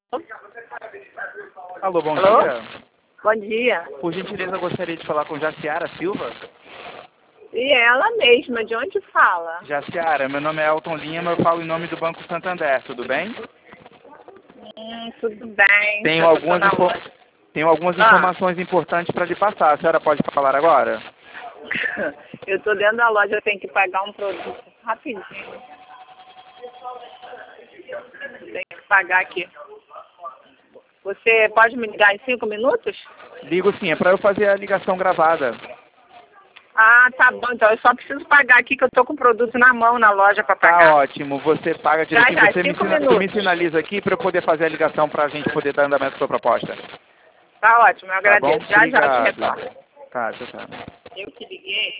Alô, bom Alô? dia. Bom dia. Por gentileza, eu gostaria de falar com Jaciara Silva. E ela mesma, de onde fala? Jaciara, meu nome é Elton Lima, eu falo em nome do Banco Santander, tudo bem? Tudo bem. Tenho Eu tô algumas, na loja. tenho algumas informações importantes para lhe passar. A senhora pode falar agora? Eu tô dentro da loja, eu tenho que pagar um produto rapidinho. Tenho que pagar aqui. Você pode me ligar em 5 minutos? Ligo sim, é para eu fazer a ligação gravada. Ah, tá bom. Então eu só preciso pagar aqui que eu tô com o produto na mão na loja para pagar. Tá ótimo, você paga direitinho. Já, Você 5 tu me minutos. sinaliza aqui para eu poder fazer a ligação para a gente poder dar andamento à sua proposta. Tá ótimo, eu Tá bom? agradeço. Já eu te Obrigado. retorno. Tá, tchau, tchau. Eu que liguei.